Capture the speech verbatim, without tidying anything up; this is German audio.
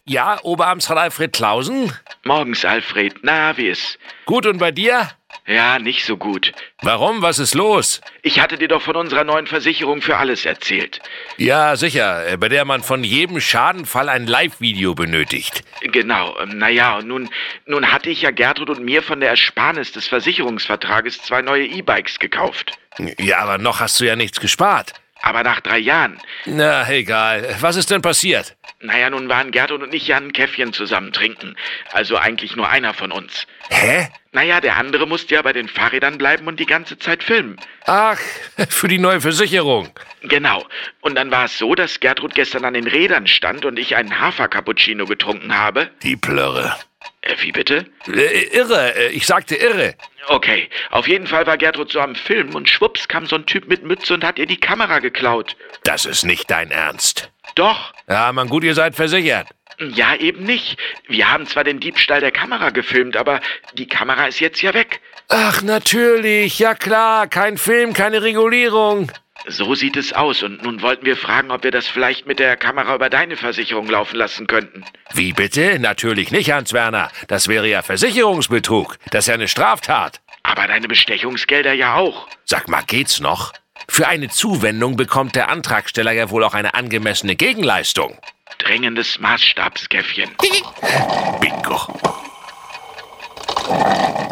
Ja, Oberamtsrat Alfred Clausen? Morgens, Alfred. Na, wie ist? Gut, und bei dir? Ja, nicht so gut. Warum? Was ist los? Ich hatte dir doch von unserer neuen Versicherung für alles erzählt. Ja, sicher, bei der man von jedem Schadenfall ein Live-Video benötigt. Genau, ähm, naja, und nun, nun hatte ich ja Gertrud und mir von der Ersparnis des Versicherungsvertrages zwei neue E-Bikes gekauft. Ja, aber noch hast du ja nichts gespart. Aber nach drei Jahren. Na, egal. Was ist denn passiert? Naja, nun waren Gertrud und ich ja ein Käffchen zusammen trinken. Also eigentlich nur einer von uns. Hä? Naja, der andere musste ja bei den Fahrrädern bleiben und die ganze Zeit filmen. Ach, für die neue Versicherung. Genau. Und dann war es so, dass Gertrud gestern an den Rädern stand und ich einen Hafer-Cappuccino getrunken habe. Die Plörre. Äh, wie bitte? Äh, irre, äh, ich sagte irre. Okay, auf jeden Fall war Gertrud so am Film und schwupps kam so ein Typ mit Mütze und hat ihr die Kamera geklaut. Das ist nicht dein Ernst. Doch. Ja, man gut, ihr seid versichert. Ja, eben nicht. Wir haben zwar den Diebstahl der Kamera gefilmt, aber die Kamera ist jetzt ja weg. Ach, natürlich, ja klar, kein Film, keine Regulierung. So sieht es aus und nun wollten wir fragen, ob wir das vielleicht mit der Kamera über deine Versicherung laufen lassen könnten. Wie bitte? Natürlich nicht, Hans-Werner. Das wäre ja Versicherungsbetrug. Das ist ja eine Straftat. Aber deine Bestechungsgelder ja auch. Sag mal, geht's noch? Für eine Zuwendung bekommt der Antragsteller ja wohl auch eine angemessene Gegenleistung. Drängendes Maßstabskäffchen. Bingo.